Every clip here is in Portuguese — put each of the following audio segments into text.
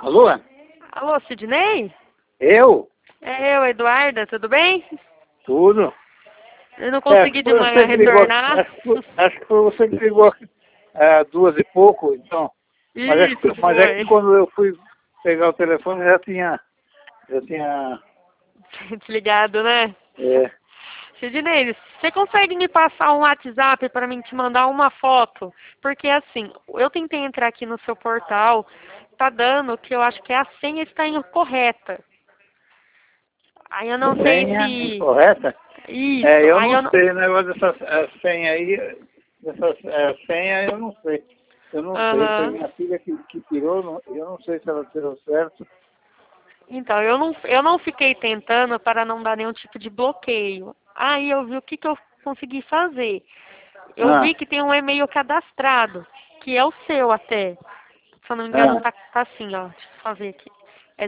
Alô? Alô, Sidney? Eu? É eu, Eduarda, tudo bem? Tudo. Eu não consegui de manhã retornar. Acho que foi você que ligou 2 e pouco, então. Isso, Mas é que foi. quando eu fui pegar o telefone já tinha. Desligado, né? É, Sidney, você consegue me passar um WhatsApp para mim te mandar uma foto? Porque assim, eu tentei entrar aqui no seu portal, tá dando que eu acho que a senha está incorreta. Aí eu não sei senha se... incorreta? Isso, Eu aí não eu não... sei, o negócio dessa senha aí, senha eu não sei. Eu não sei, foi Aham. minha filha que tirou, eu não sei se ela tirou certo. Então, eu não fiquei tentando para não dar nenhum tipo de bloqueio. Aí eu vi o que eu consegui fazer. Eu Ah, vi que tem um e-mail cadastrado, que é o seu até. Se eu não me engano, ah, tá assim, ó. Deixa eu só ver aqui. É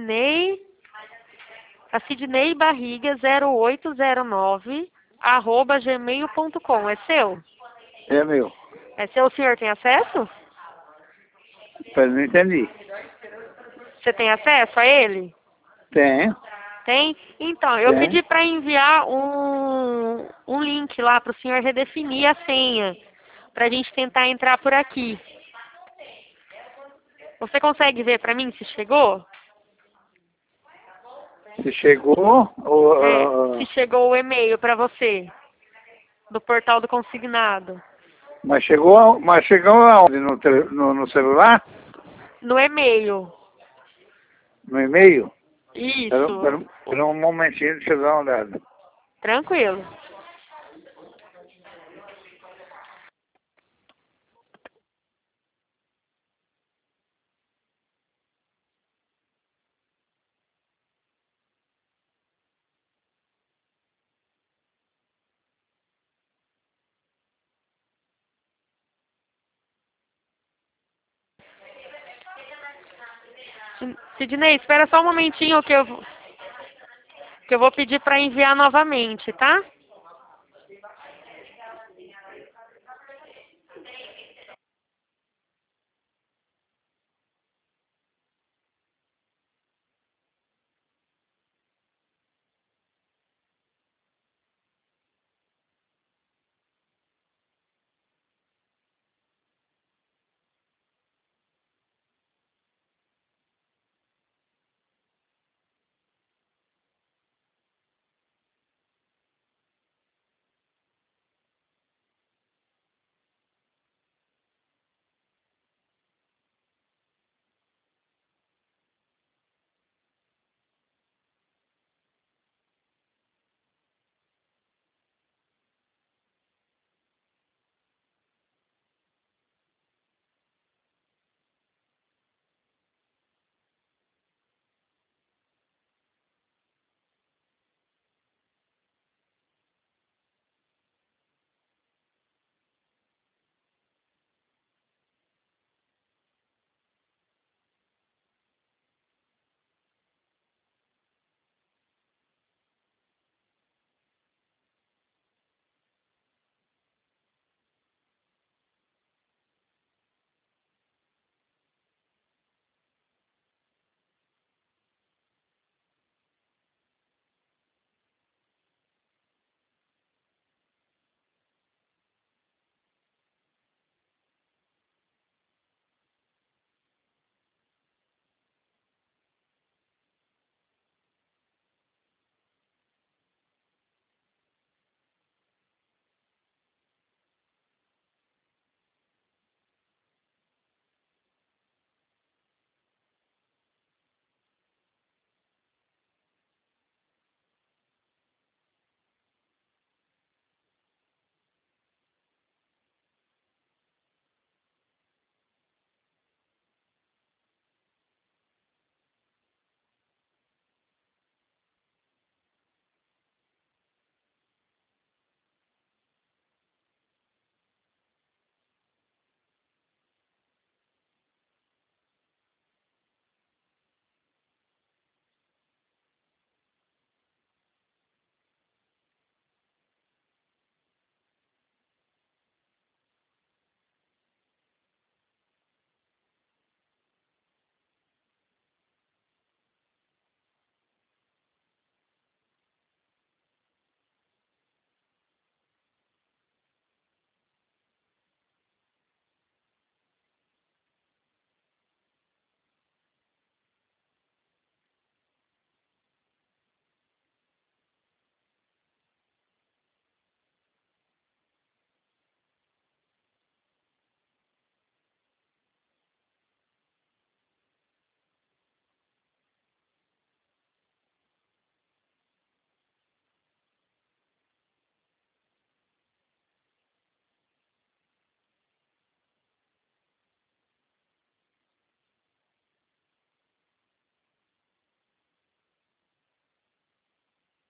Sidney Barriga 0809 @gmail.com. É seu? é meu. É seu, o senhor tem acesso? Mas não entendi. Você tem acesso a ele? Tem, Tem? Então, eu tem. pedi para enviar um link lá para o senhor redefinir a senha, para a gente tentar entrar por aqui. Você consegue ver para mim se chegou? Se chegou, Se chegou o e-mail para você, do portal do consignado. mas chegou aonde? No celular? No e-mail. No e-mail? Isso. Espera um momentinho, deixa eu dar uma olhada. Tranquilo. Sidney, espera só um momentinho que eu vou pedir para enviar novamente, tá?